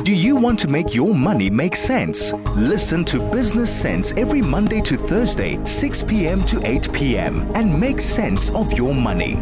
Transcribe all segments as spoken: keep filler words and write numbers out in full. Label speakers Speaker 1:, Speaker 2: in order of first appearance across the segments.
Speaker 1: Do you want to make your money make sense? Listen to Business Sense every Monday to Thursday, six p.m. to eight p.m. and make sense of your money.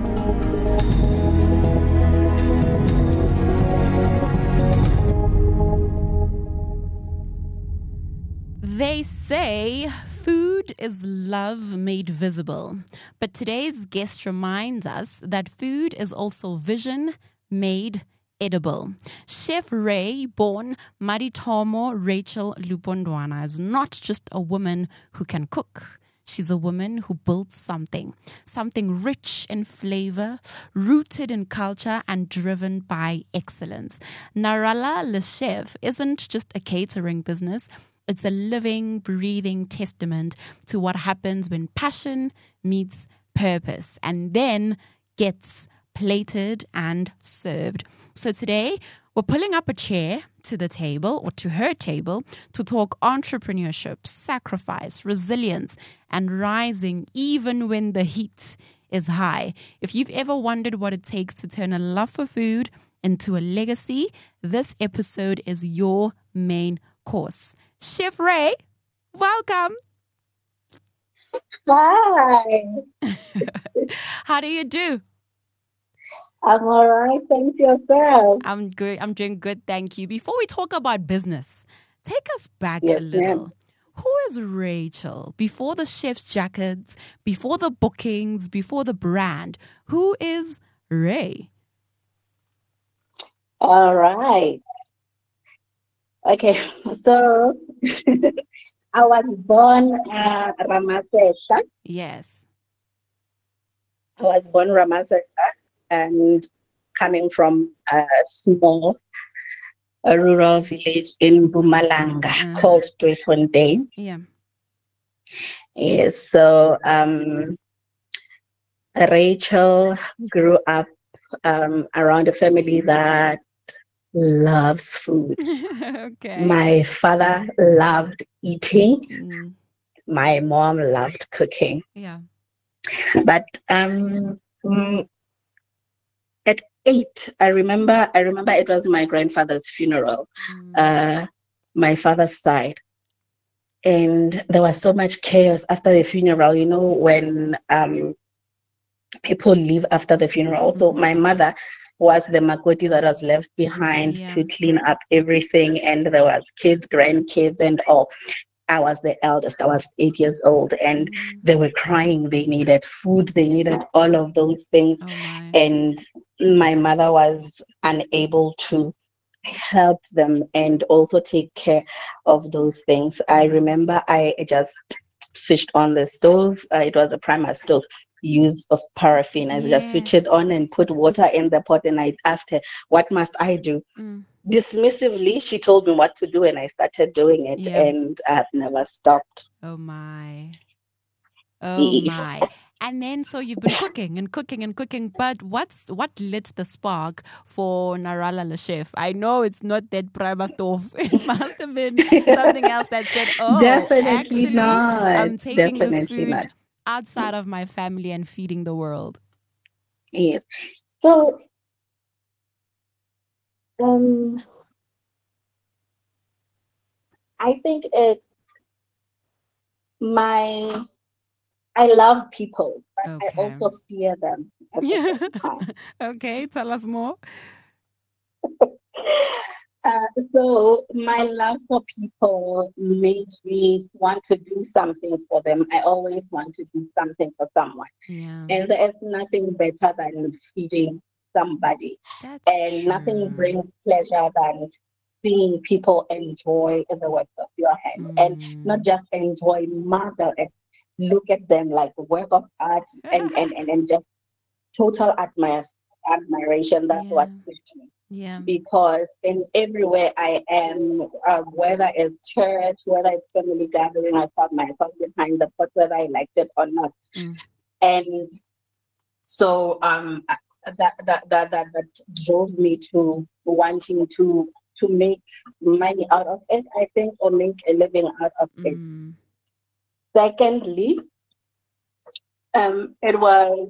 Speaker 2: They say food is love made visible. But today's guest reminds us that food is also vision made edible. Chef Ray, born Maritomo Rachel Lupondwana, is not just a woman who can cook. She's a woman who builds something, something rich in flavor, rooted in culture and driven by excellence. Narala Le Chef isn't just a catering business. It's a living, breathing testament to what happens when passion meets purpose and then gets plated and served. So today, we're pulling up a chair to the table or to her table to talk entrepreneurship, sacrifice, resilience, and rising even when the heat is high. If you've ever wondered what it takes to turn a love for food into a legacy, this episode is your main course. Chef Ray, welcome.
Speaker 3: Hi.
Speaker 2: How do you do?
Speaker 3: I'm all right. Thanks yourself.
Speaker 2: I'm good. I'm doing good. Thank you. Before we talk about business, take us back
Speaker 3: Yes,
Speaker 2: a little.
Speaker 3: ma'am.
Speaker 2: Who is Rachel? Before the chef's jackets, before the bookings, before the brand, who is Ray?
Speaker 3: All right. Okay, so I was born uh, Ramaseta.
Speaker 2: Yes.
Speaker 3: I was born Ramaseta and coming from a small a rural village in Mpumalanga
Speaker 2: Uh-huh.
Speaker 3: called Tweefontein.
Speaker 2: Yeah.
Speaker 3: Yes, so um, Rachel grew up um, around a family that loves food.
Speaker 2: Okay.
Speaker 3: My father loved eating.
Speaker 2: Mm,
Speaker 3: My mom loved cooking.
Speaker 2: yeah.
Speaker 3: But um, mm, at eight, I remember. I remember it was my grandfather's funeral,
Speaker 2: Mm,
Speaker 3: uh, my father's side, and there was so much chaos after the funeral. You know, when um, people leave after the funeral. So my mother was the makoti that was left behind
Speaker 2: Yeah.
Speaker 3: to clean up everything, and there was kids, grandkids, and all. I was the eldest. I was eight years old, and
Speaker 2: Mm.
Speaker 3: they were crying. They needed food. They needed all of those things,
Speaker 2: Oh my.
Speaker 3: and my mother was unable to help them and also take care of those things. I remember I just fished on the stove. Uh, it was a primer stove used of paraffin. I just switched
Speaker 2: Yes.
Speaker 3: it on and put water in the pot, and I asked her, what must I do?
Speaker 2: Mm.
Speaker 3: Dismissively, she told me what to do, and I started doing it,
Speaker 2: Yeah.
Speaker 3: and I've never stopped.
Speaker 2: Oh my. Oh
Speaker 3: Yes.
Speaker 2: my. And then so you've been cooking and cooking and cooking, but what's what lit the spark for Narala Le Chef? I know it's not that prima stove. It must have been something else that said, oh,
Speaker 3: Definitely
Speaker 2: actually,
Speaker 3: not.
Speaker 2: I'm taking this
Speaker 3: Definitely
Speaker 2: food
Speaker 3: not.
Speaker 2: outside of my family and feeding the world.
Speaker 3: Yes. So, um, I think it my I love people, but I
Speaker 2: Okay.
Speaker 3: also fear them at the
Speaker 2: Yeah.
Speaker 3: same time.
Speaker 2: Okay, tell us more.
Speaker 3: Uh, so my love for people made me want to do something for them. I always want to do something for someone.
Speaker 2: Yeah.
Speaker 3: And there is nothing better than feeding somebody.
Speaker 2: That's
Speaker 3: And nothing
Speaker 2: true.
Speaker 3: brings pleasure than seeing people enjoy the work of your hand. And not
Speaker 2: Mm.
Speaker 3: just enjoy, marvel and look at them like a work of art and, and, and, and just total admire, admiration. That's what
Speaker 2: Yeah.
Speaker 3: pushed me.
Speaker 2: Yeah.
Speaker 3: Because in everywhere I am, uh, whether it's church, whether it's family gathering, I put myself behind the pot, whether I liked it or not.
Speaker 2: Mm.
Speaker 3: And so um, uh, that, that that that that drove me to wanting to to make money out of it, I think, or make a living out of it.
Speaker 2: Mm.
Speaker 3: Secondly, um, it was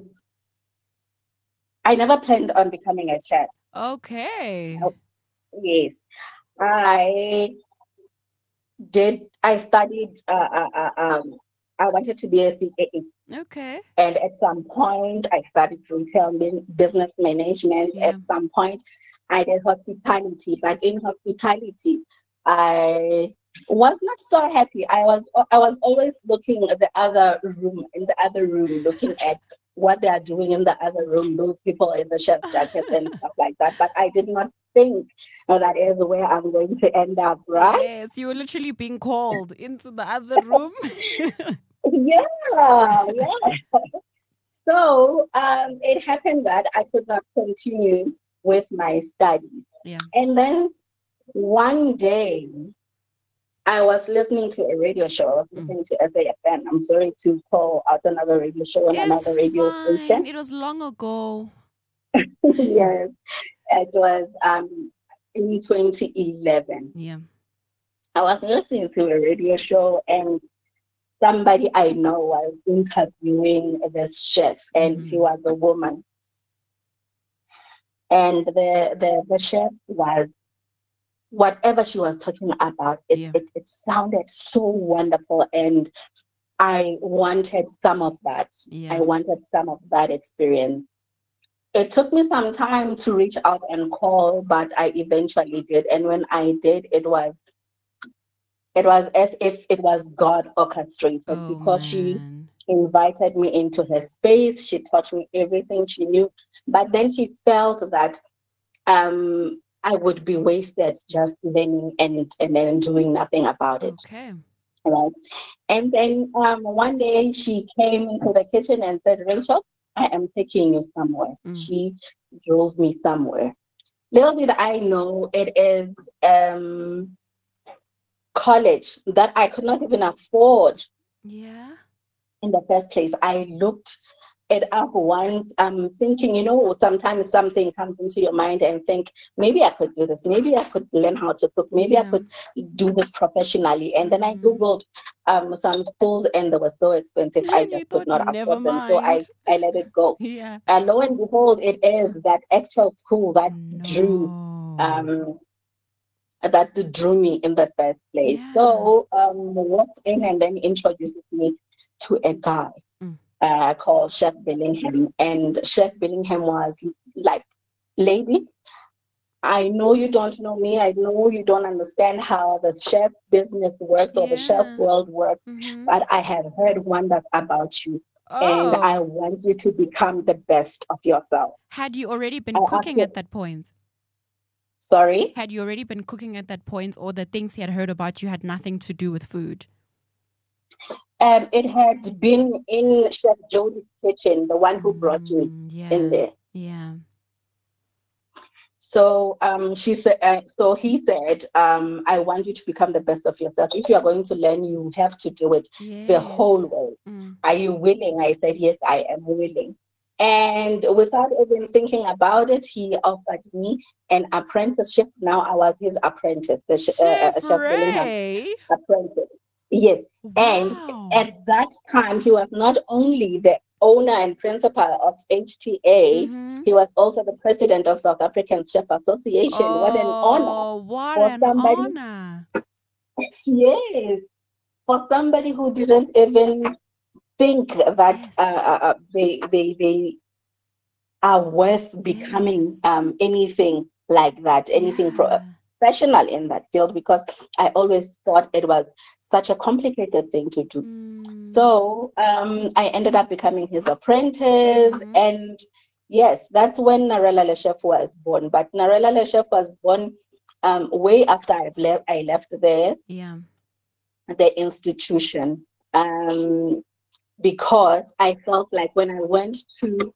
Speaker 3: I never planned on becoming a chef.
Speaker 2: Okay.
Speaker 3: Yes. I did, I studied, uh, uh, uh, um, I wanted to be a C A A.
Speaker 2: Okay.
Speaker 3: And at some point, I studied retail man- business management. At
Speaker 2: Yeah.
Speaker 3: some point, I did hospitality. But in hospitality, I was not so happy. I was I was always looking at the other room, in the other room, looking at what they are doing in the other room. Those people in the chef jackets and stuff like that. But I did not think that is where I'm going to end up, right?
Speaker 2: Yes, you were literally being called into the other room.
Speaker 3: Yeah, yeah. So um, it happened that I could not continue with my studies.
Speaker 2: Yeah.
Speaker 3: And then one day, I was listening to a radio show. I was
Speaker 2: Mm.
Speaker 3: listening to S A F M. I'm sorry to call out another radio show on
Speaker 2: It's
Speaker 3: another radio
Speaker 2: fine.
Speaker 3: station.
Speaker 2: It was long ago.
Speaker 3: Yes, it was um, in twenty eleven.
Speaker 2: Yeah.
Speaker 3: I was listening to a radio show, and somebody I know was interviewing this chef, and she
Speaker 2: Mhm.
Speaker 3: was a woman. And the, the, the chef was, whatever she was talking about, it,
Speaker 2: Yeah.
Speaker 3: it, it sounded so wonderful. And I wanted some of that. I
Speaker 2: Yeah.
Speaker 3: wanted some of that experience. It took me some time to reach out and call, but I eventually did. And when I did, it was it was as if it was God orchestrated,
Speaker 2: Oh
Speaker 3: because she
Speaker 2: man.
Speaker 3: invited me into her space. She taught me everything she knew, but then she felt that um, I would be wasted just learning and and then doing nothing about it.
Speaker 2: Okay.
Speaker 3: Right. And then um, one day she came into the kitchen and said, Rachel, I am taking you somewhere.
Speaker 2: Mm.
Speaker 3: She drove me somewhere. Little did I know it is um, college that I could not even afford
Speaker 2: Yeah.
Speaker 3: in the first place. I looked it up once, um, thinking, you know, sometimes something comes into your mind and think, maybe I could do this, maybe I could learn how to cook, maybe I
Speaker 2: Yeah.
Speaker 3: could do this professionally. And then I
Speaker 2: Mhm.
Speaker 3: Googled um, some schools, and they were so expensive, I
Speaker 2: And you
Speaker 3: just could
Speaker 2: thought,
Speaker 3: not
Speaker 2: never
Speaker 3: afford them. So I,
Speaker 2: mind.
Speaker 3: I let it go.
Speaker 2: Yeah.
Speaker 3: And lo and behold, it is that actual school that drew
Speaker 2: No.
Speaker 3: um, that drew me in the first place.
Speaker 2: Yeah.
Speaker 3: So um, walks in and then introduces me to a guy
Speaker 2: Mm.
Speaker 3: uh, called Chef Billingham. And Chef Billingham was like, lady, I know you don't know me. I know you don't understand how the chef business works or the chef
Speaker 2: Yeah.
Speaker 3: world works,
Speaker 2: Mhm.
Speaker 3: but I have heard wonders about you. And I
Speaker 2: Oh.
Speaker 3: want you to become the best of yourself.
Speaker 2: Had you already been
Speaker 3: I
Speaker 2: cooking
Speaker 3: asked
Speaker 2: at
Speaker 3: him,
Speaker 2: that point?
Speaker 3: sorry?
Speaker 2: Had you already been cooking at that point, or the things he had heard about you had nothing to do with food?
Speaker 3: Um, it had been in Chef Jody's kitchen, the one who brought me
Speaker 2: Mm,
Speaker 3: in
Speaker 2: yeah.
Speaker 3: there.
Speaker 2: Yeah.
Speaker 3: So um, she said. Uh, so he said, um, "I want you to become the best of yourself. If you are going to learn, you have to do it the whole
Speaker 2: Yes.
Speaker 3: way.
Speaker 2: Mm.
Speaker 3: Are you willing?" I said, "Yes, I am willing." And without even thinking about it, he offered me an apprenticeship. Now I was his apprentice, the sh- uh, uh,
Speaker 2: Chef
Speaker 3: Chef Billingham
Speaker 2: Ray.
Speaker 3: apprentice. Yes. And
Speaker 2: Wow.
Speaker 3: at that time, he was not only the owner and principal of H T A,
Speaker 2: Mm-hmm.
Speaker 3: he was also the president of South African Chef Association. What an honor
Speaker 2: Oh, what
Speaker 3: for
Speaker 2: an
Speaker 3: somebody,
Speaker 2: honor.
Speaker 3: yes, for somebody who didn't even think that
Speaker 2: Yes.
Speaker 3: uh, uh, uh, they, they, they are worth becoming
Speaker 2: Yes.
Speaker 3: um, anything like that, anything pro-
Speaker 2: Yeah.
Speaker 3: professional in that field, because I always thought it was such a complicated thing to do.
Speaker 2: Mm.
Speaker 3: So um, I ended up becoming his apprentice,
Speaker 2: Mhm.
Speaker 3: and yes, that's when Narella Lechef was born. But Narella Lechef was born um, way after I've left. I left there,
Speaker 2: Yeah.
Speaker 3: the institution, um, because I felt like when I went to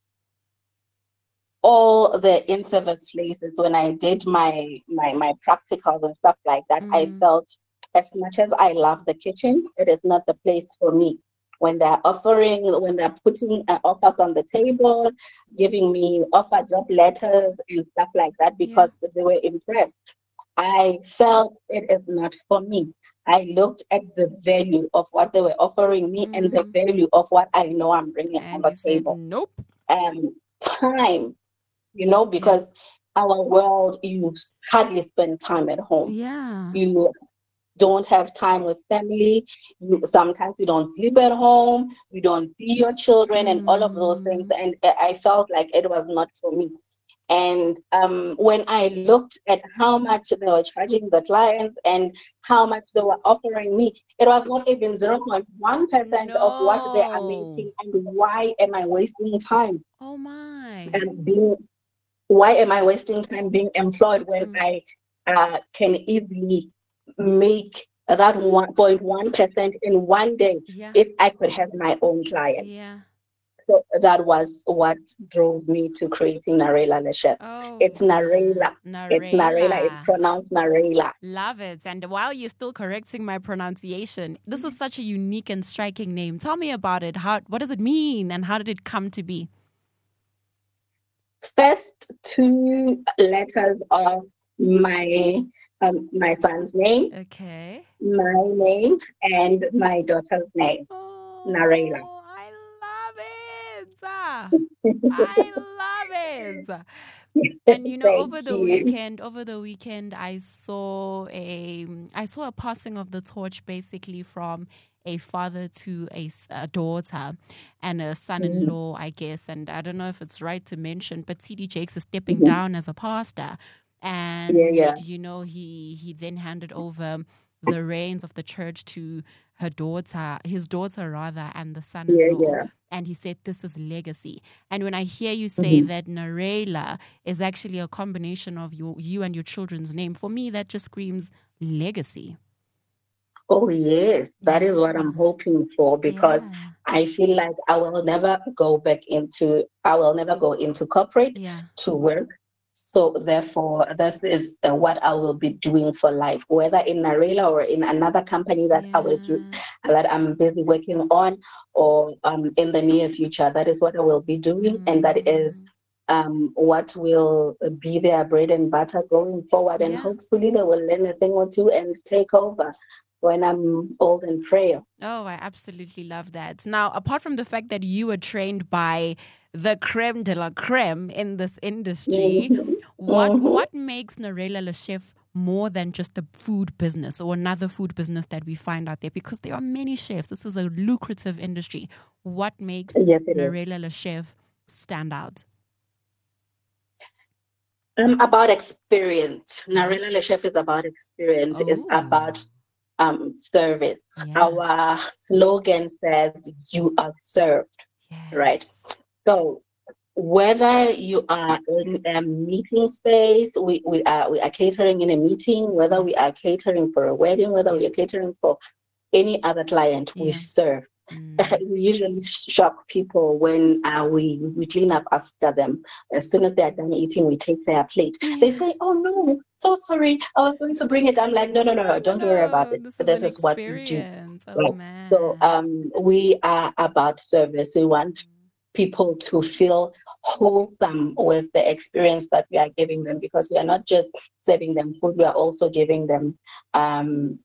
Speaker 3: all the in-service places, when I did my my my practicals and stuff like that, I
Speaker 2: Mm.
Speaker 3: felt, as much as I love the kitchen, it is not the place for me. When they're offering, when they're putting uh, offers on the table, giving me offer job letters and stuff like that,
Speaker 2: Yeah.
Speaker 3: because they were impressed, I felt it is not for me. I looked at the value of what they were offering me and the
Speaker 2: Mhm.
Speaker 3: value of what I know I'm bringing on
Speaker 2: And
Speaker 3: the
Speaker 2: you said,
Speaker 3: table.
Speaker 2: nope.
Speaker 3: Um, time, you know,
Speaker 2: Yeah.
Speaker 3: because our world, you hardly spend time at home.
Speaker 2: Yeah.
Speaker 3: You don't have time with family. You, sometimes you don't sleep at home. You don't see your children and all of those things.
Speaker 2: Mm.
Speaker 3: And I felt like it was not for me. And um, when I looked at how much they were charging the clients and how much they were offering me, it was not even zero point one percent of what they are
Speaker 2: No.
Speaker 3: making. And why am I wasting time?
Speaker 2: Oh my.
Speaker 3: And being, why am I wasting time being employed when
Speaker 2: Mm.
Speaker 3: I uh, can easily make that one point one percent in one day
Speaker 2: Yeah.
Speaker 3: if I could have my own client?
Speaker 2: Yeah.
Speaker 3: So that was what drove me to creating Narela Le Chef.
Speaker 2: Oh.
Speaker 3: It's Narela. It's Narela. It's
Speaker 2: Narela.
Speaker 3: pronounced Narela.
Speaker 2: Love it. And while you're still correcting my pronunciation, this is such a unique and striking name. Tell me about it. How, what does it mean and how did it come to be?
Speaker 3: First two letters of my um, my son's name,
Speaker 2: Okay.
Speaker 3: my name, and my daughter's name,
Speaker 2: Oh,
Speaker 3: Narela.
Speaker 2: I love it. Ah, I love it. And you know, over
Speaker 3: Thank
Speaker 2: the
Speaker 3: you.
Speaker 2: weekend, over the weekend, I saw a, I saw a passing of the torch, basically from a father to a, s- a daughter and a son-in-law, I guess. And I don't know if it's right to mention, but T D Jakes is stepping
Speaker 3: Mhm.
Speaker 2: down as a pastor, and
Speaker 3: Yeah, yeah.
Speaker 2: you know, he he then handed over the reins of the church to her daughter, his daughter rather, and the
Speaker 3: Yeah,
Speaker 2: son-in-law.
Speaker 3: yeah.
Speaker 2: And he said, this is legacy. And when I hear you say
Speaker 3: Mhm.
Speaker 2: that Narela is actually a combination of your, you and your children's name, for me, that just screams legacy.
Speaker 3: Oh, yes. That is what I'm
Speaker 2: Yeah.
Speaker 3: hoping for because
Speaker 2: Yeah.
Speaker 3: I feel like I will never go back into, I will never go into corporate
Speaker 2: Yeah.
Speaker 3: to work. So therefore, this is uh, what I will be doing for life, whether in Narela or in another company that I will do,
Speaker 2: Yeah.
Speaker 3: that I'm busy working on, or um, in the near future. That is what I will be doing, and that is
Speaker 2: Mm.
Speaker 3: um, what will be their bread and butter going forward. And
Speaker 2: Yeah.
Speaker 3: hopefully, they will learn a thing or two and take over when I'm old and frail.
Speaker 2: Oh, I absolutely love that. Now, apart from the fact that you were trained by the creme de la creme in this industry,
Speaker 3: Mhm.
Speaker 2: what
Speaker 3: Mhm.
Speaker 2: what makes Narela Le Chef more than just a food business or another food business that we find out there? Because there are many chefs. This is a lucrative industry. What makes
Speaker 3: Yes, it is.
Speaker 2: Narela Le Chef stand out?
Speaker 3: Um, about experience.
Speaker 2: Yeah.
Speaker 3: Narela Le Chef is about experience. It's
Speaker 2: Oh,
Speaker 3: about um, service.
Speaker 2: yeah.
Speaker 3: Our slogan says, "You are served," right?
Speaker 2: Yes.
Speaker 3: So whether you are in a meeting space, we, we are we are catering in a meeting, whether
Speaker 2: Yeah.
Speaker 3: we are catering for a wedding, whether we
Speaker 2: Yeah.
Speaker 3: are catering for any other client, we
Speaker 2: Yeah.
Speaker 3: serve.
Speaker 2: Mm.
Speaker 3: We usually shock people when uh, we we clean up after them. As soon as they are done eating, we take their plate. They
Speaker 2: Yeah.
Speaker 3: say, "Oh no, so sorry, I was going to bring it." I'm like, "No, no, no, no,
Speaker 2: No, no,
Speaker 3: don't worry about
Speaker 2: no.
Speaker 3: it.
Speaker 2: This is
Speaker 3: This
Speaker 2: an
Speaker 3: is what we do."
Speaker 2: experience. Oh,
Speaker 3: Right. So
Speaker 2: man.
Speaker 3: um, we are about service. We want people to feel wholesome with the experience that we are giving them, because we are not just serving them food, we are also giving them um,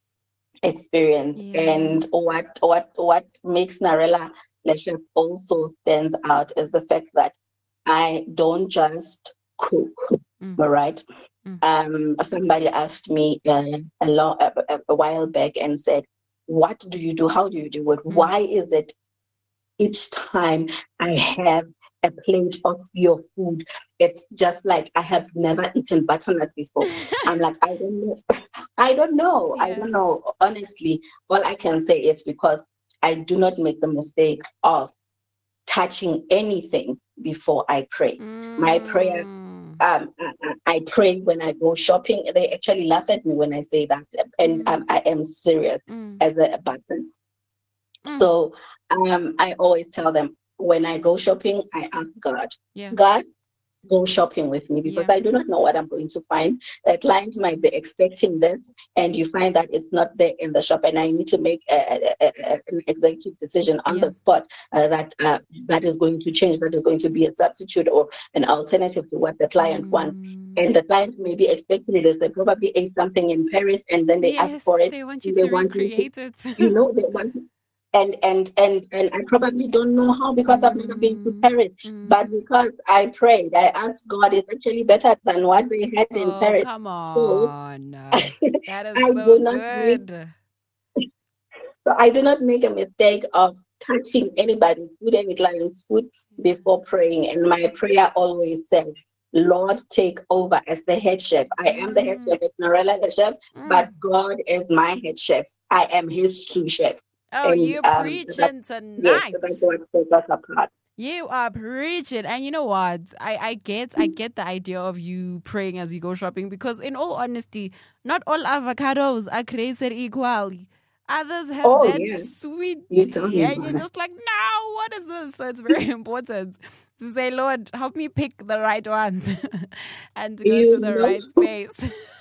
Speaker 3: experience.
Speaker 2: Yeah.
Speaker 3: And what what what makes Narela Le Chef also stands out is the fact that I don't just cook,
Speaker 2: Mm.
Speaker 3: right?
Speaker 2: Mm.
Speaker 3: Um, somebody asked me uh, a, long, a, a while back and said, "What do you do? How do you do it?
Speaker 2: Mm.
Speaker 3: Why is it each time I have a plate of your food, it's just like I have never eaten butternut before?" I'm like, I don't know. I don't know. I
Speaker 2: Yeah.
Speaker 3: don't know. Honestly, all I can say is because I do not make the mistake of touching anything before I pray. My prayer,
Speaker 2: Mm.
Speaker 3: um, I, I I pray when I go shopping. They actually laugh at me when I say that, and um,
Speaker 2: Mm.
Speaker 3: I am serious
Speaker 2: Mm.
Speaker 3: as a button.
Speaker 2: Mm.
Speaker 3: So um, I always tell them when I go shopping, I ask God,
Speaker 2: Yeah.
Speaker 3: God, go shopping with me, because
Speaker 2: Yeah.
Speaker 3: I do not know what I'm going to find. A client might be expecting this, and you find that it's not there in the shop, and I need to make a, a, a, an executive decision on
Speaker 2: Yeah.
Speaker 3: the spot uh, that uh, that is going to change, that is going to be a substitute or an alternative to what the client wants.
Speaker 2: Mm.
Speaker 3: And the client may be expecting this. They probably ate something in Paris, and then they ask
Speaker 2: Yes,
Speaker 3: for it.
Speaker 2: they want you
Speaker 3: They
Speaker 2: to
Speaker 3: want me to,
Speaker 2: recreate it.
Speaker 3: you know, they want and and and and I probably don't know how because I've never been to
Speaker 2: Mm,
Speaker 3: Paris. But
Speaker 2: mm.
Speaker 3: because I prayed, I asked God, it's actually better than what they had in
Speaker 2: Oh,
Speaker 3: Paris.
Speaker 2: come
Speaker 3: So
Speaker 2: on. Uh, That is
Speaker 3: I
Speaker 2: so
Speaker 3: do not make
Speaker 2: good.
Speaker 3: so I do not make a mistake of touching anybody's food, any client's food before praying. And my prayer always says, Lord, take over as the head chef. I am the head
Speaker 2: Mm,
Speaker 3: chef, it's Norella the chef, but
Speaker 2: mm.
Speaker 3: God is my head chef. I am his sous chef.
Speaker 2: Oh,
Speaker 3: And
Speaker 2: you're
Speaker 3: um, that,
Speaker 2: preaching
Speaker 3: yes, so
Speaker 2: tonight.
Speaker 3: that's what sets us apart.
Speaker 2: You are preaching. And you know what? I, I get I get the idea of you praying as you go shopping because in all honesty, not all avocados are created equally. Others have
Speaker 3: Oh,
Speaker 2: that
Speaker 3: yeah,
Speaker 2: sweet
Speaker 3: you tell
Speaker 2: tea,
Speaker 3: me
Speaker 2: and you're
Speaker 3: about it.
Speaker 2: just like, no, what is this? So it's very important to say, Lord, help me pick the right ones and to go to
Speaker 3: You
Speaker 2: the
Speaker 3: know,
Speaker 2: right space.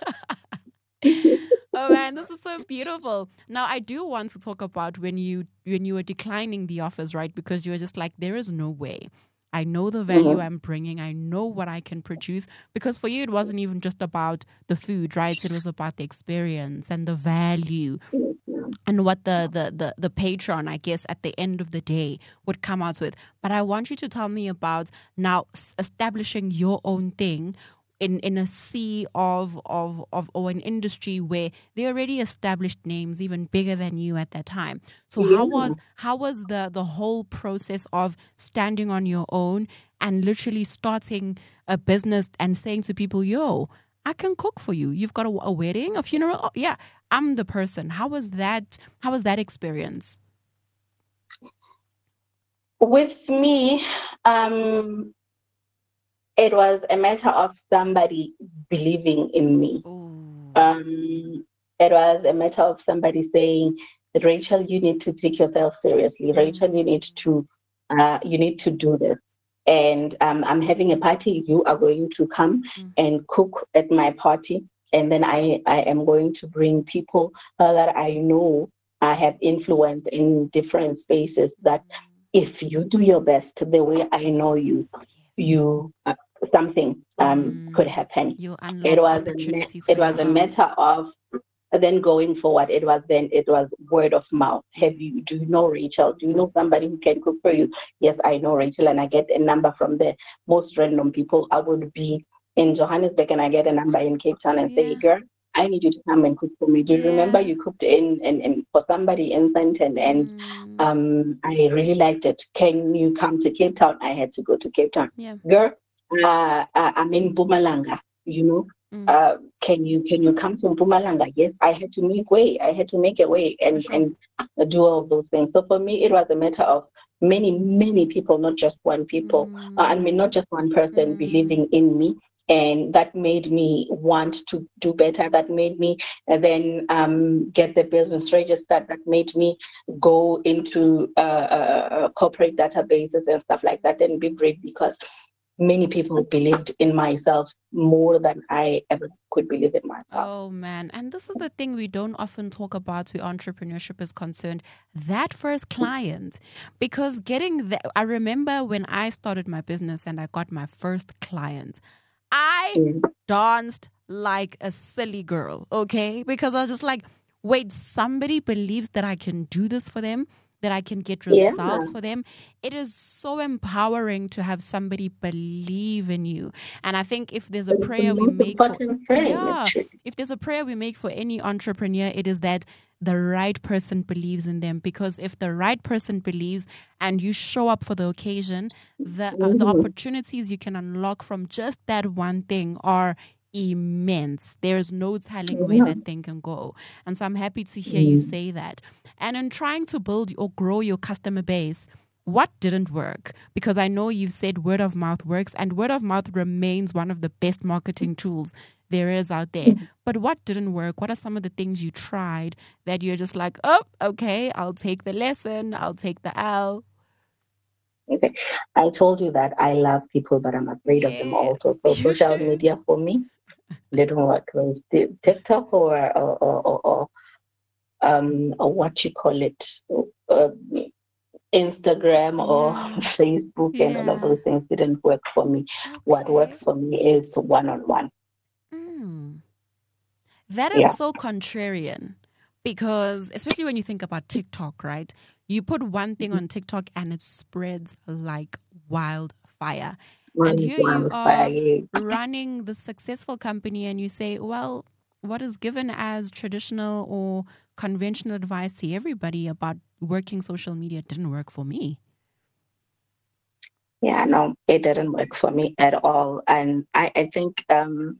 Speaker 2: Oh man, this is so beautiful. Now I do want to talk about when you when you were declining the offers, right? Because you were just like, there is no way. I know the value
Speaker 3: mhm.
Speaker 2: I'm bringing. I know what I can produce. Because for you, it wasn't even just about the food, right? It was about the experience and the value and what the the the, the patron, I guess, at the end of the day would come out with. But I want you to tell me about now s- establishing your own thing in, in a sea of, of of or an industry where they already established names even bigger than you at that time. So how
Speaker 3: Yeah.
Speaker 2: was how was the the whole process of standing on your own and literally starting a business and saying to people, yo, I can cook for you. You've got a, a wedding, a funeral. Oh, yeah, I'm the person. How was that? How was that experience?
Speaker 3: With me, um, it was a matter of somebody believing in me.
Speaker 2: Oh,
Speaker 3: Um, it was a matter of somebody saying, Rachel, you need to take yourself seriously. Rachel, you need
Speaker 2: mm,
Speaker 3: to uh, you need to do this. And um, I'm having a party. You are going to come
Speaker 2: mm-hmm,
Speaker 3: and cook at my party. And then I, I am going to bring people uh, that I know I have influence in different spaces that if you do your best the way I know
Speaker 2: yes,
Speaker 3: you,
Speaker 2: yes.
Speaker 3: you uh, something um, could
Speaker 2: Mm,
Speaker 3: happen.
Speaker 2: you'll
Speaker 3: It
Speaker 2: unlock
Speaker 3: was a ma-
Speaker 2: opportunities for
Speaker 3: it was a
Speaker 2: yourself.
Speaker 3: matter of then going forward. It was then it was word of mouth. Have
Speaker 2: Mm,
Speaker 3: you do you know Rachel? Do you
Speaker 2: mm,
Speaker 3: know somebody who can cook for you? Yes, I know Rachel, and I get a number from the most random people. I would be in Johannesburg and I get a number in Cape Town and say, hey,
Speaker 2: yeah,
Speaker 3: girl, I need you to come and cook for me. Do you remember
Speaker 2: yeah.
Speaker 3: you cooked in in, in for somebody in Sandton and
Speaker 2: Mm,
Speaker 3: um I really liked it. Can you come to Cape Town? I had to go to Cape Town.
Speaker 2: yeah.
Speaker 3: Girl, uh, uh, I'm in Bumalanga, you know.
Speaker 2: Mm,
Speaker 3: Uh, can you can you come to Mpumalanga? Yes, I had to make way. I had to make a way
Speaker 2: for
Speaker 3: and
Speaker 2: sure.
Speaker 3: and do all of those things. So for me, it was a matter of many many people, not just one people. Uh, I mean,
Speaker 2: Mm,
Speaker 3: not just one person
Speaker 2: mm,
Speaker 3: believing in me, and that made me want to do better. That made me uh, then um, get the business registered. That made me go into uh, uh, uh, corporate databases and stuff like that, and be brave because many people believed in myself more than I ever could believe in myself.
Speaker 2: oh man. And this is the thing we don't often talk about where entrepreneurship is concerned. That first client. Because getting that, I remember when I started my business and I got my first client, I
Speaker 3: Yeah.
Speaker 2: danced like a silly girl, okay? Because I was just like, wait, somebody believes that I can do this for them, that I can get
Speaker 3: Yeah.
Speaker 2: results for them. It is so empowering to have somebody believe in you. And I think if there's a
Speaker 3: It's the
Speaker 2: prayer we
Speaker 3: most
Speaker 2: make for,
Speaker 3: important thing,
Speaker 2: yeah,
Speaker 3: actually.
Speaker 2: if there's a prayer we make for any entrepreneur, it is that the right person believes in them. Because if the right person believes and you show up for the occasion, the uh, the
Speaker 3: Mhm.
Speaker 2: opportunities you can unlock from just that one thing are immense. There's no telling where
Speaker 3: Yeah.
Speaker 2: that thing can go. And so I'm happy to hear you
Speaker 3: Mm.
Speaker 2: say that. And in trying to build or grow your customer base, what didn't work? Because I know you've said word of mouth works, and word of mouth remains one of the best marketing tools there is out there. But what didn't work? What are some of the things you tried that you're just like, oh, okay, I'll take the lesson, I'll take the L?
Speaker 3: Okay. I told you that I love people, but I'm afraid of them
Speaker 2: Yeah,
Speaker 3: also. So
Speaker 2: you
Speaker 3: social
Speaker 2: do.
Speaker 3: media for me didn't work. It was the TikTok or or, or, or, or um or what you call it, uh, Instagram or
Speaker 2: Yeah,
Speaker 3: Facebook and all of
Speaker 2: yeah.
Speaker 3: those things didn't work for me. What
Speaker 2: Okay.
Speaker 3: works for me is one on one.
Speaker 2: Mm. That is
Speaker 3: Yeah.
Speaker 2: so contrarian Because especially when you think about TikTok, right? You put one thing on TikTok and it spreads like wildfire. And
Speaker 3: One
Speaker 2: here you are
Speaker 3: wildfire.
Speaker 2: running the successful company and you say, well, what is given as traditional or conventional advice to everybody about working social media didn't work for me.
Speaker 3: Yeah, no, it didn't work for me at all. And I, I think um,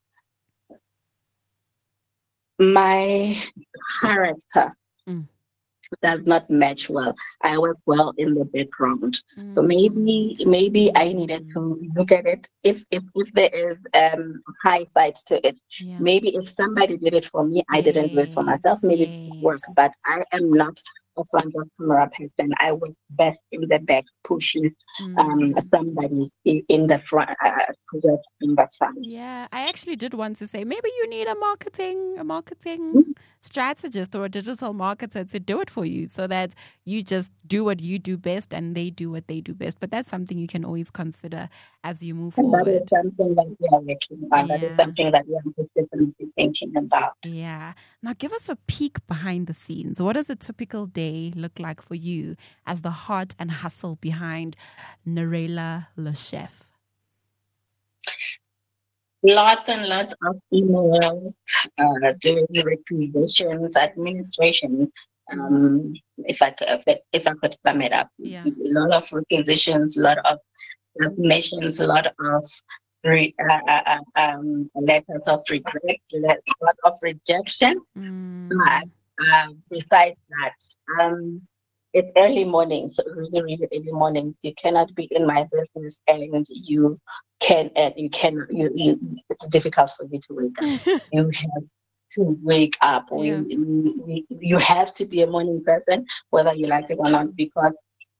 Speaker 3: my character
Speaker 2: Mm.
Speaker 3: does not match well. I work well in the background. So
Speaker 2: Mm.
Speaker 3: maybe maybe I needed to look at it if if, if there is um high sides to it.
Speaker 2: Yeah.
Speaker 3: Maybe if somebody did it for me, I didn't do it for
Speaker 2: Yes,
Speaker 3: myself, maybe it would work.
Speaker 2: yes.
Speaker 3: But I am not a front of camera person. I work best in the back, pushing um
Speaker 2: Mm.
Speaker 3: somebody in, in the front, uh, to work in the front.
Speaker 2: Yeah, I actually did want to say maybe you need a marketing, a marketing strategist or a digital marketer to do it for you so that you just do what you do best and they do what they do best. But that's something you can always consider as you move
Speaker 3: And that is
Speaker 2: forward.
Speaker 3: something that we are working on. That is
Speaker 2: Yeah.
Speaker 3: something that we are just definitely thinking about.
Speaker 2: Yeah. Now give us a peek behind the scenes. What does a typical day look like for you as the heart and hustle behind Narela Le Chef?
Speaker 3: Lots and lots of emails, uh, doing requisitions, administration. Um, if I could, if I could sum it up,
Speaker 2: Yeah.
Speaker 3: a lot of requisitions, a lot of submissions, a lot of re, uh, uh, uh, um, letters of regret, a lot of rejection.
Speaker 2: Mm.
Speaker 3: But um, besides that, um, it's early mornings, really, really early mornings. You cannot be in my business and you can, and you can, you, you, it's difficult for you to wake up. You have to wake up.
Speaker 2: Yeah.
Speaker 3: You, you, you have to be a morning person, whether you like it or not, because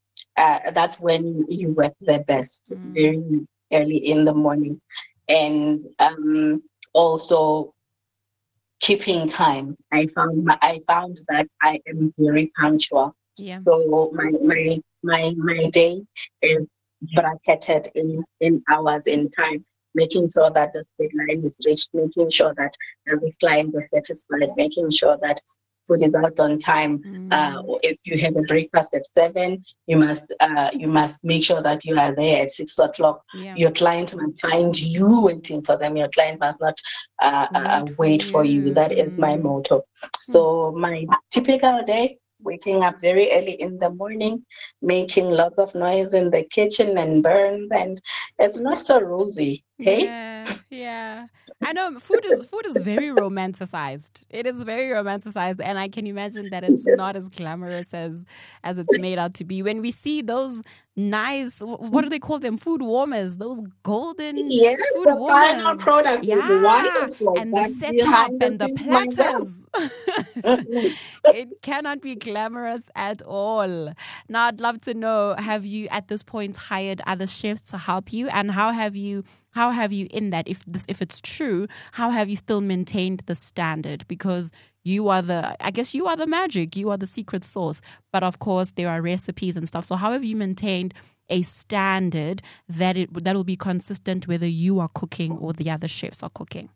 Speaker 3: uh, that's when you work the best,
Speaker 2: Mm.
Speaker 3: very early in the morning. And um, also, keeping time. I found my, I found that I am very punctual.
Speaker 2: Yeah.
Speaker 3: So my my my my day is bracketed in in hours in time, making sure that this deadline is reached, making sure that uh, this client is satisfied, making sure that food is out on time.
Speaker 2: Mm.
Speaker 3: Uh, or if you have a breakfast at seven, you must uh, you must make sure that you are there at six o'clock.
Speaker 2: Yeah.
Speaker 3: Your client must find you waiting for them. Your client must not uh, uh,
Speaker 2: Wait for
Speaker 3: wait for you.
Speaker 2: you.
Speaker 3: That is my
Speaker 2: Mm.
Speaker 3: motto. So my typical day, waking up very early in the morning, making lots of noise in the kitchen and burns, and it's not so rosy. Hey,
Speaker 2: Yeah, yeah. I know food is food is very romanticized. It is very romanticized, and I can imagine that it's not as glamorous as as it's made out to be. When we see those nice, wh- what do they call them? Food warmers. Those golden
Speaker 3: yes,
Speaker 2: food
Speaker 3: the final
Speaker 2: warmers.
Speaker 3: product is
Speaker 2: Yeah,
Speaker 3: wonderful,
Speaker 2: and the
Speaker 3: but
Speaker 2: setup
Speaker 3: behind the
Speaker 2: and the
Speaker 3: scenes, my God.
Speaker 2: platters.
Speaker 3: Mm-mm.
Speaker 2: It cannot be glamorous at all. Now, I'd love to know: have you, at this point, hired other chefs to help you, and how have you? How have you, in that, if this, if it's true, how have you still maintained the standard? Because you are the, I guess you are the magic, you are the secret sauce. But of course, there are recipes and stuff. So how have you maintained a standard that it that will be consistent whether you are cooking or the other chefs are cooking?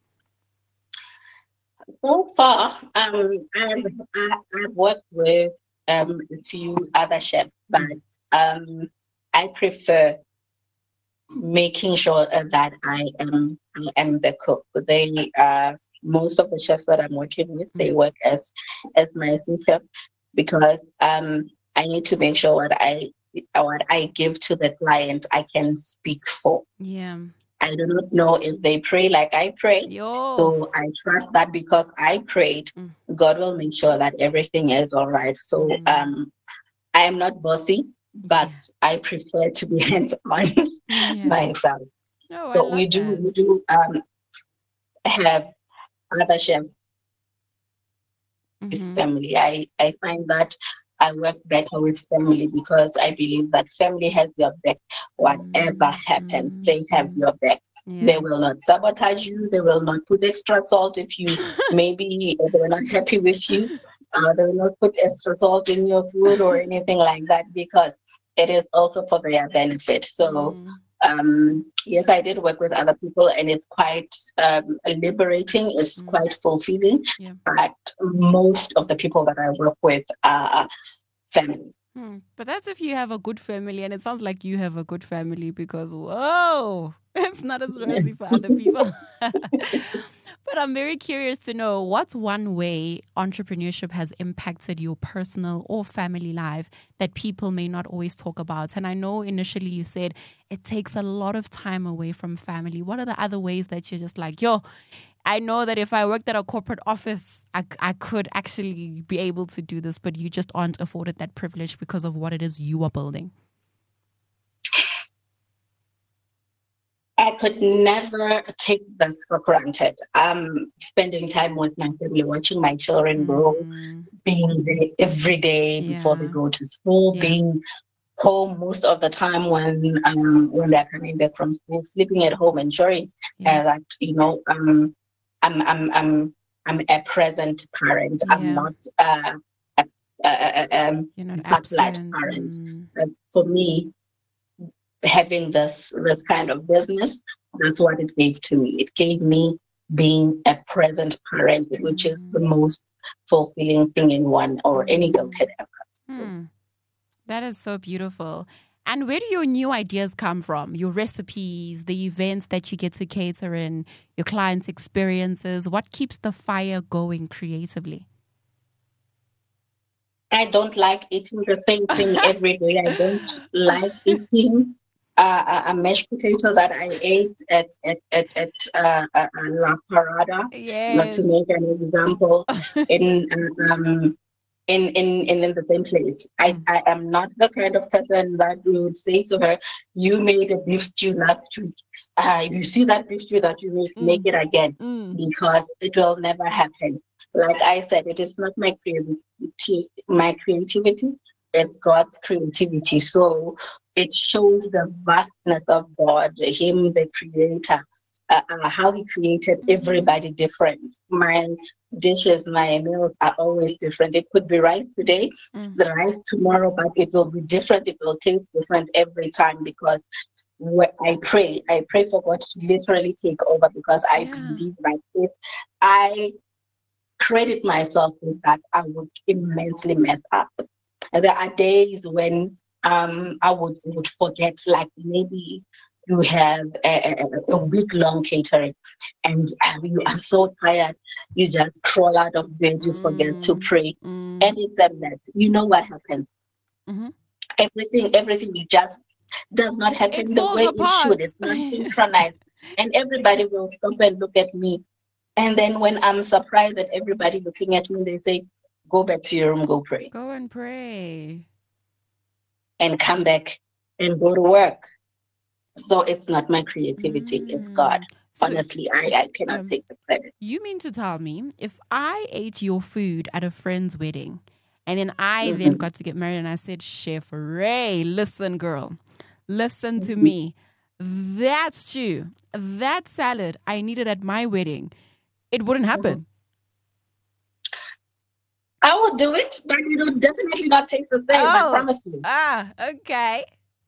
Speaker 3: So far, um, I've, I- I've worked with um, a few other chefs, but um, I prefer making sure uh, that I am I am the cook. They uh, most of the chefs that I'm working with, they work as as my sous chef because um, I need to make sure what I what I give to the client I can speak for.
Speaker 2: Yeah.
Speaker 3: I do not know if they pray like I pray.
Speaker 2: Yo.
Speaker 3: So I trust that because I prayed,
Speaker 2: Mm.
Speaker 3: God will make sure that everything is all right. So
Speaker 2: Mm.
Speaker 3: um, I am not bossy, but
Speaker 2: Yeah.
Speaker 3: I prefer to be hands-on
Speaker 2: Yeah.
Speaker 3: myself.
Speaker 2: Oh, I
Speaker 3: So
Speaker 2: love
Speaker 3: we do we
Speaker 2: that.
Speaker 3: do um, have other chefs with
Speaker 2: Mhm.
Speaker 3: family. I, I find that I work better with family because I believe that family has your back. Whatever happens,
Speaker 2: Mm,
Speaker 3: they have
Speaker 2: mm.
Speaker 3: your back.
Speaker 2: Yeah.
Speaker 3: They will not sabotage you. They will not put extra salt if you maybe they were not happy with you. Uh, they will not put extra salt in your food or anything like that because it is also for their benefit. So
Speaker 2: Mm.
Speaker 3: um, yes, I did work with other people, and it's quite um, liberating. It's
Speaker 2: Mm.
Speaker 3: quite fulfilling.
Speaker 2: Yeah.
Speaker 3: But most of the people that I work with are family.
Speaker 2: Hmm. But that's if you have a good family, and it sounds like you have a good family because, whoa, it's not as rosy for other people. But I'm very curious to know what's one way entrepreneurship has impacted your personal or family life that people may not always talk about. And I know initially you said it takes a lot of time away from family. What are the other ways that you're just like, yo, I know that if I worked at a corporate office, I, I could actually be able to do this, but you just aren't afforded that privilege because of what it is you are building?
Speaker 3: I could never take this for granted. Um, spending time with my family, watching my children grow,
Speaker 2: Mm,
Speaker 3: being there every day before they
Speaker 2: yeah.
Speaker 3: go to school,
Speaker 2: Yeah.
Speaker 3: being home most of the time when um when they're coming back from school, sleeping at home, ensuring
Speaker 2: Yeah.
Speaker 3: uh, that you know um I'm I'm I'm I'm a present parent. I'm
Speaker 2: Yeah.
Speaker 3: not uh, a, a, a, a um,
Speaker 2: You're not
Speaker 3: satellite
Speaker 2: absent.
Speaker 3: parent.
Speaker 2: Mm,
Speaker 3: Uh, for me, having this this kind of business, that's what it gave to me. It gave me being a present parent, which is the most fulfilling thing in one or any girl can ever.
Speaker 2: hmm. That is so beautiful. And where do your new ideas come from? Your recipes, the events that you get to cater in, your clients' experiences. What keeps the fire going creatively?
Speaker 3: I don't like eating the same thing every day. I don't like eating uh, a a mashed potato that I ate at at at, at uh, uh, uh, La Parada, not to
Speaker 2: Yes.
Speaker 3: make an example, in uh, um in in in, in the same place. I,
Speaker 2: Mm.
Speaker 3: I am not the kind of person that would say to her, "You made a beef stew last week. Uh, you see that beef stew that you make, make
Speaker 2: Mm.
Speaker 3: it again,"
Speaker 2: Mm.
Speaker 3: because it will never happen. Like I said, it is not my creativity. My creativity, it's God's creativity. So it shows the vastness of God, Him, the Creator, uh, uh, how He created
Speaker 2: Mhm.
Speaker 3: everybody different. My dishes, my meals are always different. It could be rice today,
Speaker 2: Mm.
Speaker 3: the rice tomorrow, but it will be different. It will taste different every time because when I pray, I pray for God to literally take over because I
Speaker 2: Yeah.
Speaker 3: believe that if I credit myself with that, I would immensely mess up. And there are days when um, I would, would forget, like maybe you have a, a, a week long catering and um, you are so tired, you just crawl out of bed, you forget to
Speaker 2: Mm.
Speaker 3: pray,
Speaker 2: Mm.
Speaker 3: and it's a mess. You know what happens?
Speaker 2: Mm-hmm.
Speaker 3: Everything, everything you just does not
Speaker 2: It
Speaker 3: happen the
Speaker 2: falls
Speaker 3: way it should.
Speaker 2: apart.
Speaker 3: It's not synchronized. And everybody will stop and look at me. And then when I'm surprised at everybody looking at me, they say, "Go back to your room, go pray,
Speaker 2: Go and pray.
Speaker 3: and come back and go to work." So it's not my creativity, it's God.
Speaker 2: Mm. So,
Speaker 3: Honestly, I,
Speaker 2: y-
Speaker 3: I
Speaker 2: yeah.
Speaker 3: cannot take the credit.
Speaker 2: You mean to tell me if I ate your food at a friend's wedding and then I then
Speaker 3: Mhm.
Speaker 2: got to get married and I said, Chef Ray, listen, girl, listen to me. That stew, that salad I needed at my wedding, it wouldn't happen.
Speaker 3: I will do it, but it will definitely not taste the same. I
Speaker 2: Oh,
Speaker 3: promise you.
Speaker 2: ah, okay.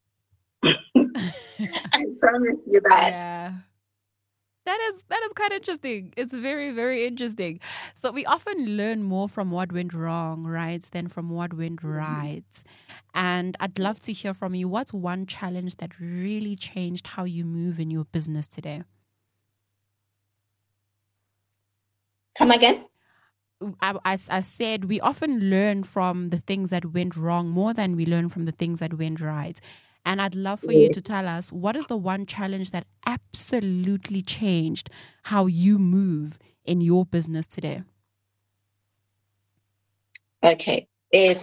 Speaker 3: I promise you that.
Speaker 2: Yeah. That is that is quite interesting. It's very, very interesting. So we often learn more from what went wrong, right, than from what went right. And I'd love to hear from you. What's one challenge that really changed how you move in your business today?
Speaker 3: Come again?
Speaker 2: I, I, I said we often learn from the things that went wrong more than we learn from the things that went right. And I'd love for you to tell us what is the one challenge that absolutely changed how you move in your business today?
Speaker 3: Okay. It's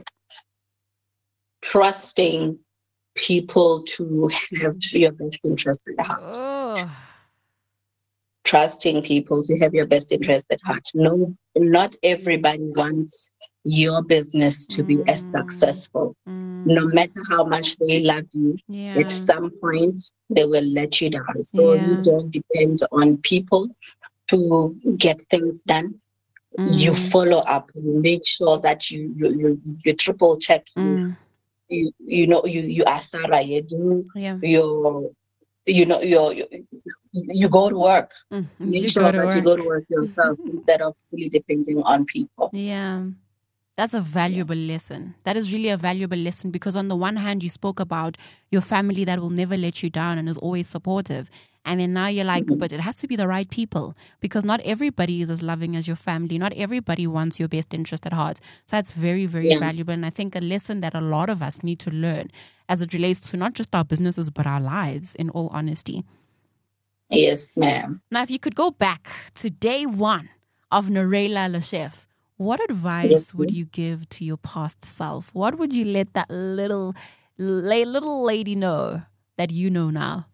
Speaker 3: trusting people to have your best interest at heart.
Speaker 2: Oh,
Speaker 3: Trusting people to have your best interest at heart. No, not everybody wants your business to be as
Speaker 2: mm,
Speaker 3: successful.
Speaker 2: mm,
Speaker 3: No matter how much they love you,
Speaker 2: yeah,
Speaker 3: at some point they will let you down. So you
Speaker 2: yeah,
Speaker 3: don't depend on people to get things done. You
Speaker 2: mm,
Speaker 3: follow up. You make sure that you you you, you triple check. You
Speaker 2: mm,
Speaker 3: you you know you you are thorough. You do
Speaker 2: yeah,
Speaker 3: your you know, you're, you you go to work.
Speaker 2: Mm,
Speaker 3: Make
Speaker 2: you
Speaker 3: sure
Speaker 2: go to
Speaker 3: that you
Speaker 2: work.
Speaker 3: go to work yourself instead of fully depending on people.
Speaker 2: Yeah. That's a valuable lesson. That is really a valuable lesson because on the one hand, you spoke about your family that will never let you down and is always supportive. And then now you're like,
Speaker 3: Mhm.
Speaker 2: but it has to be the right people because not everybody is as loving as your family. Not everybody wants your best interest at heart. So that's very, very
Speaker 3: Yeah.
Speaker 2: valuable. And I think a lesson that a lot of us need to learn as it relates to not just our businesses, but our lives, in all honesty.
Speaker 3: Yes, ma'am.
Speaker 2: Now, if you could go back to day one of Narela Le Chef, what advice
Speaker 3: Yes,
Speaker 2: would
Speaker 3: ma'am.
Speaker 2: you give to your past self? What would you let that little, la- little lady know that you know now?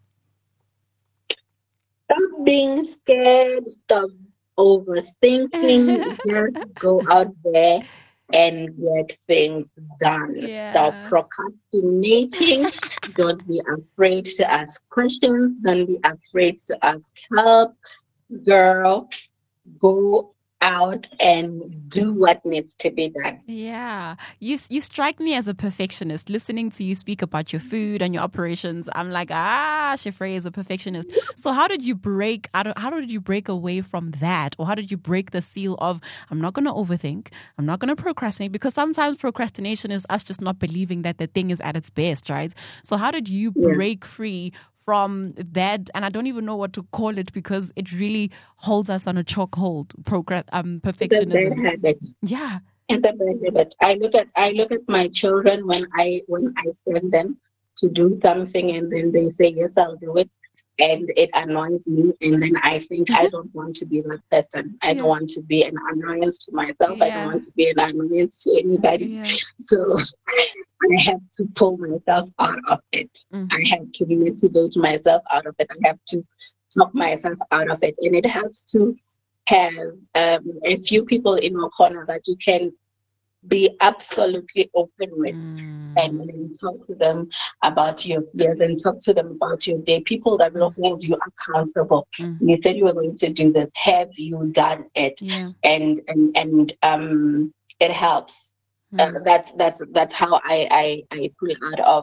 Speaker 3: Stop being scared. Stop overthinking. Just go out there and get things done. Stop
Speaker 2: Yeah.
Speaker 3: procrastinating. Don't be afraid to ask questions. Don't be afraid to ask help. Girl, go out and do what needs to be done.
Speaker 2: Yeah, you you strike me as a perfectionist. Listening to you speak about your food and your operations, I'm like, ah, Chef Ray is a perfectionist. So how did you break out of, how did you break away from that, or how did you break the seal of I'm not going to overthink, I'm not going to procrastinate? Because sometimes procrastination is us just not believing that the thing is at its best, right? So how did you
Speaker 3: Yeah.
Speaker 2: break free from that? And I don't even know what to call it because it really holds us on a chokehold. Progress, um,
Speaker 3: It's a bad
Speaker 2: perfectionism.
Speaker 3: habit.
Speaker 2: Yeah.
Speaker 3: It's a bad habit. I look at I look at my children when I when I send them to do something and then they say yes, I'll do it, and it annoys me, and then I think I don't want to be that person. I don't
Speaker 2: Yeah.
Speaker 3: want to be an annoyance to myself. I don't
Speaker 2: Yeah.
Speaker 3: want to be an annoyance to anybody.
Speaker 2: Yeah.
Speaker 3: So I have to pull myself out of it.
Speaker 2: Mm.
Speaker 3: I have to motivate myself out of it. I have to talk myself out of it. And it helps to have um, a few people in your corner that you can be absolutely open with and,
Speaker 2: Mm.
Speaker 3: and talk to them about your fears and talk to them about your day. People that will hold you accountable.
Speaker 2: Mm.
Speaker 3: You said you were going to do this. Have you done it?
Speaker 2: Yeah.
Speaker 3: And and and um, it helps. Uh,
Speaker 2: Mm.
Speaker 3: that's that's that's how I I I pull out of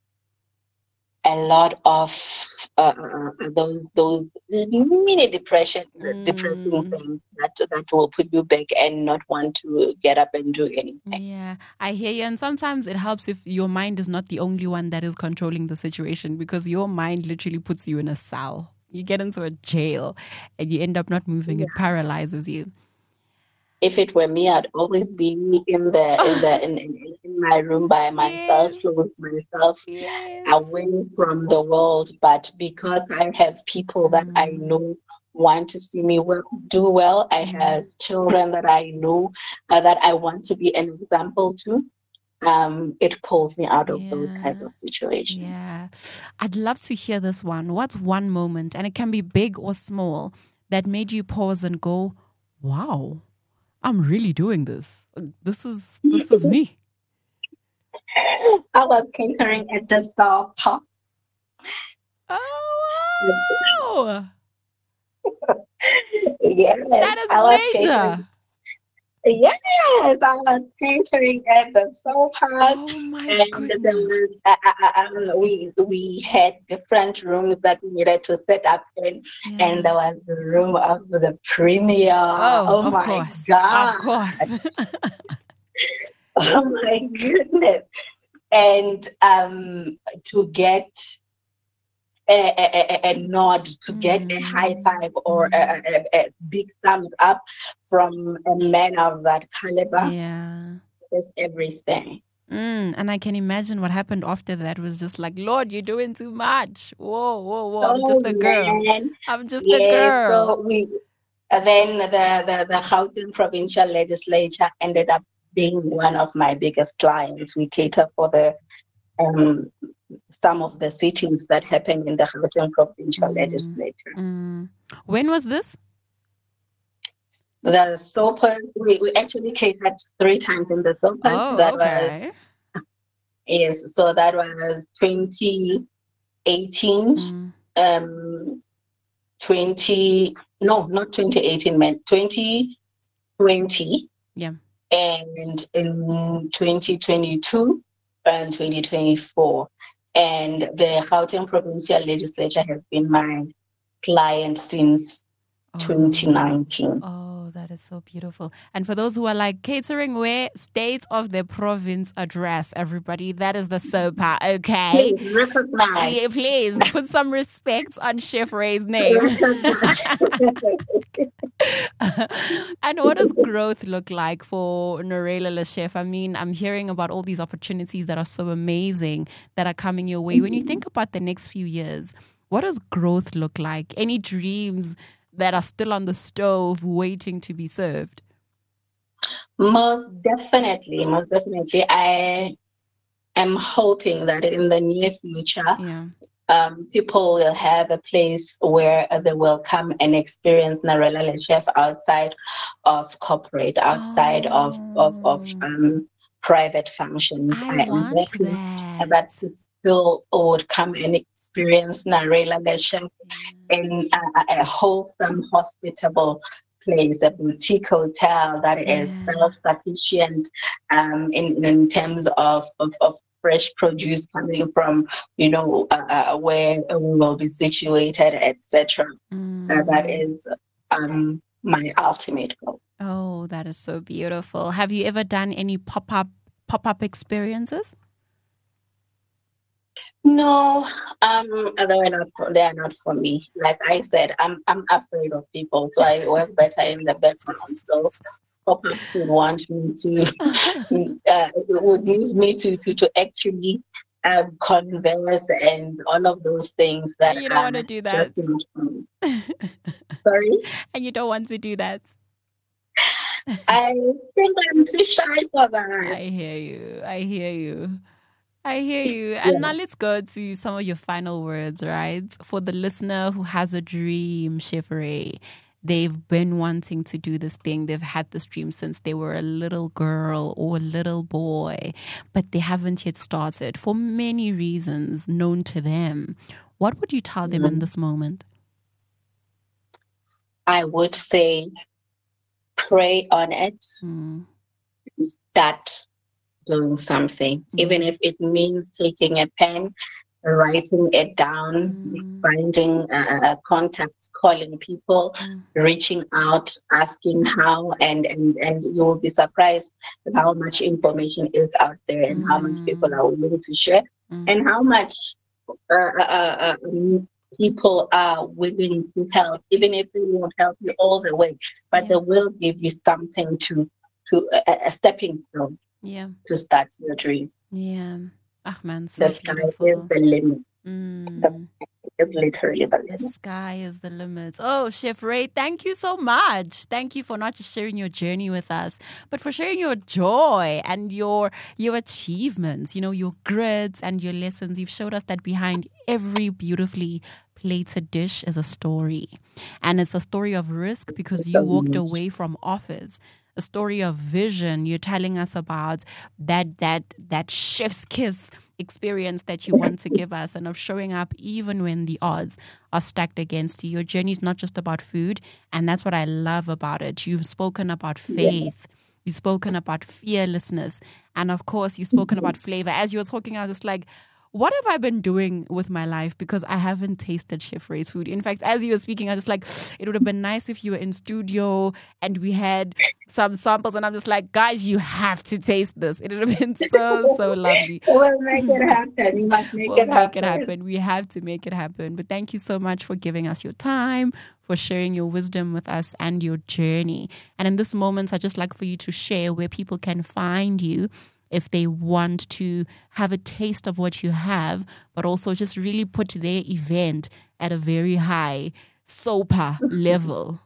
Speaker 3: a lot of uh, uh, those those mini depression depressing
Speaker 2: Mm.
Speaker 3: things that that will put you back and not want to get up and do anything.
Speaker 2: Yeah, I hear you. And sometimes it helps if your mind is not the only one that is controlling the situation because your mind literally puts you in a cell. You get into a jail and you end up not moving. It paralyzes you.
Speaker 3: If it were me, I'd always be in the in the in, in, in my room by myself,
Speaker 2: Yes.
Speaker 3: closed myself,
Speaker 2: Yes.
Speaker 3: away from the world. But because I have people that I
Speaker 2: Mm.
Speaker 3: know want to see me well, do well, I have children that I know uh, that I want to be an example to. Um, it pulls me out of those
Speaker 2: Yeah.
Speaker 3: kinds of situations.
Speaker 2: Yeah. I'd love to hear this one. What's one moment, and it can be big or small, that made you pause and go, wow, I'm really doing this. This is this is me.
Speaker 3: I was catering at the South Park.
Speaker 2: Oh, wow.
Speaker 3: Yes,
Speaker 2: That is
Speaker 3: I was
Speaker 2: major.
Speaker 3: catering. Yes, I was catering at the Soul Park,
Speaker 2: Oh my
Speaker 3: and there
Speaker 2: goodness.
Speaker 3: was uh, uh, uh, we we had different rooms that we needed to set up in, and
Speaker 2: Yeah.
Speaker 3: there was the room of the premier.
Speaker 2: Oh,
Speaker 3: Oh
Speaker 2: of
Speaker 3: my
Speaker 2: course. Of
Speaker 3: God!
Speaker 2: course.
Speaker 3: Oh my goodness! And um, to get a, a, a, a nod, to get a high five or a, a, a big thumbs up from a man of that caliber
Speaker 2: Yeah.
Speaker 3: is everything.
Speaker 2: Mm, and I can imagine what happened after that was just like, Lord, you're doing too much. Whoa, whoa, whoa. I'm
Speaker 3: Oh
Speaker 2: just a girl.
Speaker 3: man,
Speaker 2: I'm just a
Speaker 3: yes.
Speaker 2: girl.
Speaker 3: So we uh, then the the the Gauteng provincial legislature ended up being one of my biggest clients. We cater for the um some of the sittings that happen in the Gauteng provincial
Speaker 2: Mm,
Speaker 3: legislature.
Speaker 2: mm. When was this?
Speaker 3: The soapers, we, we actually catered three times in the soapers.
Speaker 2: Oh,
Speaker 3: That was,
Speaker 2: okay.
Speaker 3: yes, so that was twenty eighteen,
Speaker 2: Mm,
Speaker 3: um, twenty, no, not twenty eighteen, man, twenty twenty,
Speaker 2: yeah.
Speaker 3: and in twenty twenty-two and twenty twenty-four. And the Gauteng Provincial Legislature has been my client since twenty nineteen.
Speaker 2: Oh, that is so beautiful. And for those who are like, catering where? State of the province address, everybody. That is the SOPA, okay?
Speaker 3: Please recognize.
Speaker 2: Yeah, please put some respect on Chef Ray's name. And what does growth look like for Narela Le Chef? I mean, I'm hearing about all these opportunities that are so amazing that are coming your way. When you think about the next few years, what does growth look like? Any dreams that are still on the stove waiting to be served?
Speaker 3: Most definitely, most definitely. I am hoping that in the near future,
Speaker 2: Yeah.
Speaker 3: um, people will have a place where they will come and experience Narela Le Chef outside of corporate, outside of, of, of um, private functions.
Speaker 2: I
Speaker 3: I am
Speaker 2: want
Speaker 3: hoping
Speaker 2: that.
Speaker 3: that people would come and experience Narela Le Chef in a, a wholesome, hospitable place, a boutique hotel that is
Speaker 2: Yeah.
Speaker 3: self-sufficient um, in, in terms of, of, of fresh produce coming from, you know, uh, uh, where we will be situated, et cetera.
Speaker 2: Mm.
Speaker 3: Uh, that is um, my ultimate goal.
Speaker 2: Oh, that is so beautiful. Have you ever done any pop-up pop-up experiences?
Speaker 3: No, um, they are not. For, they are not for me. Like I said, I'm I'm afraid of people, so I work better in the background. So pop-ups would want me to, uh, would need me to to to actually um, converse and all of those things that
Speaker 2: You don't
Speaker 3: are
Speaker 2: want to do that.
Speaker 3: just not for me. Sorry,
Speaker 2: And you don't want to do that.
Speaker 3: I think I'm too shy for that.
Speaker 2: I hear you. I hear you. I hear you. And
Speaker 3: Yeah.
Speaker 2: now let's go to some of your final words, right? For the listener who has a dream, Chef Ray. They've been wanting to do this thing. They've had this dream since they were a little girl or a little boy, but they haven't yet started for many reasons known to them. What would you tell them in this moment?
Speaker 3: I would say pray on it,
Speaker 2: Mm.
Speaker 3: start doing something,
Speaker 2: Yeah.
Speaker 3: even if it means taking a pen, writing it down,
Speaker 2: Mm.
Speaker 3: finding uh, contacts, calling people,
Speaker 2: Mm.
Speaker 3: reaching out, asking how, and, and, and you will be surprised at how much information is out there and how much people are willing to share
Speaker 2: Mm.
Speaker 3: and how much uh, uh, uh, um, people are willing to help, even if they won't help you all the way, but
Speaker 2: Yeah.
Speaker 3: they will give you something to, to a, a stepping stone
Speaker 2: Yeah.
Speaker 3: to start your dream.
Speaker 2: Yeah. Ah, man, so
Speaker 3: The sky
Speaker 2: beautiful.
Speaker 3: is the limit.
Speaker 2: Mm.
Speaker 3: It's literally the
Speaker 2: The
Speaker 3: limit.
Speaker 2: sky is the limit. Oh, Chef Ray, thank you so much. Thank you for not just sharing your journey with us, but for sharing your joy and your your achievements, you know, your grits and your lessons. You've showed us that behind every beautifully plated dish is a story. And it's a story of risk because you walked away from offers. A story of vision. You're telling us about that that that chef's kiss experience that you want to give us, and of showing up even when the odds are stacked against you. Your journey is not just about food, and that's what I love about it. You've spoken about faith. You've spoken about fearlessness. And of course, you've spoken about flavor. As you were talking, I was just like, what have I been doing with my life? Because I haven't tasted Chef Ray's food. In fact, as you were speaking, I was just like, it would have been nice if you were in studio and we had some samples. And I'm just like, guys, you have to taste this. It would have been so, so lovely.
Speaker 3: We'll make it happen. We must make,
Speaker 2: We'll
Speaker 3: it,
Speaker 2: make
Speaker 3: happen.
Speaker 2: it happen. We have to make it happen. But thank you so much for giving us your time, for sharing your wisdom with us and your journey. And in this moment, I'd just like for you to share where people can find you if they want to have a taste of what you have, but also just really put their event at a very high SOPA level.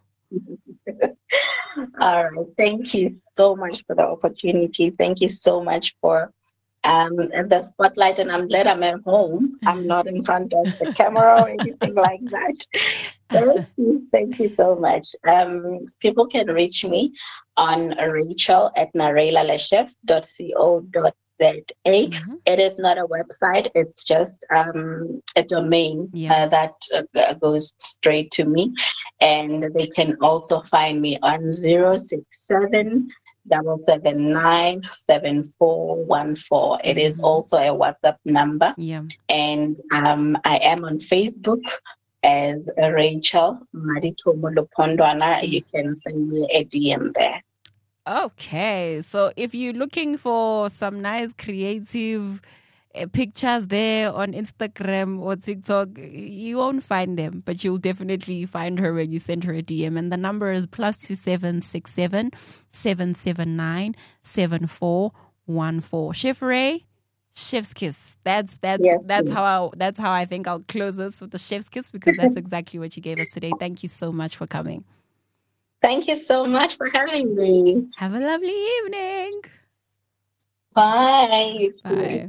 Speaker 3: All right. Thank you so much for the opportunity. Thank you so much for um, the spotlight. And I'm glad I'm at home. I'm not in front of the camera or anything like that. Thank you. Thank you so much. Um, people can reach me on Rachel at narela le chef dot co dot za. Mm-hmm. It is not a website. It's just um, a domain
Speaker 2: Yeah.
Speaker 3: uh, that uh, goes straight to me. And they can also find me on zero six seven double seven nine seven four one four. It is also a WhatsApp number.
Speaker 2: Yeah.
Speaker 3: And um, I am on Facebook as Rachel Maditomo Lopondwana. You can send me a D M there.
Speaker 2: Okay. So if you're looking for some nice creative uh, pictures there on Instagram or TikTok, you won't find them, but you'll definitely find her when you send her a D M. And the number is plus two seven six seven seven seven nine seven four one four. Chef Ray, chef's kiss. That's that's
Speaker 3: Yes,
Speaker 2: that's
Speaker 3: yes.
Speaker 2: how I that's how I think I'll close this with the chef's kiss, because that's exactly what you gave us today. Thank you so much for coming.
Speaker 3: Thank you so much for having me.
Speaker 2: Have a lovely evening.
Speaker 3: Bye.
Speaker 2: Bye.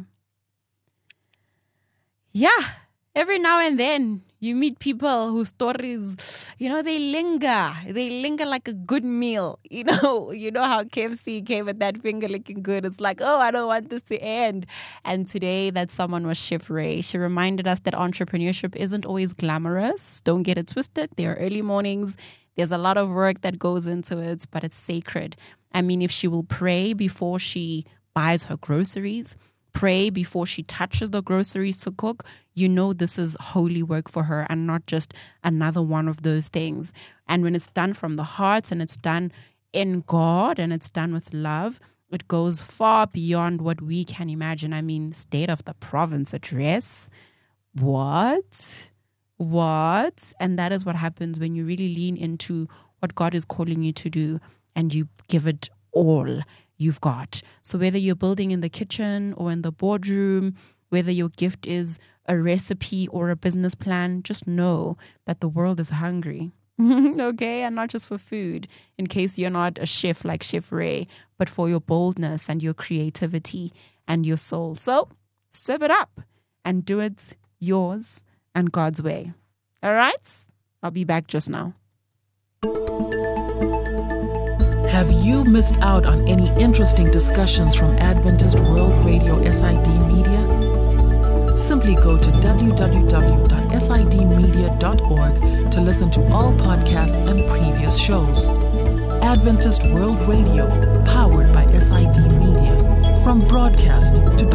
Speaker 2: Yeah, every now and then you meet people whose stories, you know, they linger. They linger like a good meal. You know, you know how K F C came with that finger licking good. It's like, oh, I don't want this to end. And today that someone was Chef Ray. She reminded us that entrepreneurship isn't always glamorous. Don't get it twisted. There are early mornings. There's a lot of work that goes into it, but it's sacred. I mean, if she will pray before she buys her groceries, pray before she touches the groceries to cook, you know this is holy work for her and not just another one of those things. And when it's done from the heart and it's done in God and it's done with love, it goes far beyond what we can imagine. I mean, State of the Province address. What? What? And that is what happens when you really lean into what God is calling you to do and you give it all you've got. So whether you're building in the kitchen or in the boardroom, whether your gift is a recipe or a business plan, just know that the world is hungry. Okay? And not just for food, in case you're not a chef like Chef Ray, but for your boldness and your creativity and your soul. So serve it up and do it yours and God's way. All right? I'll be back just now.
Speaker 4: Have you missed out on any interesting discussions from Adventist World Radio S I D Media? Simply go to w w w dot s i d media dot org to listen to all podcasts and previous shows. Adventist World Radio, powered by S I D Media. From broadcast to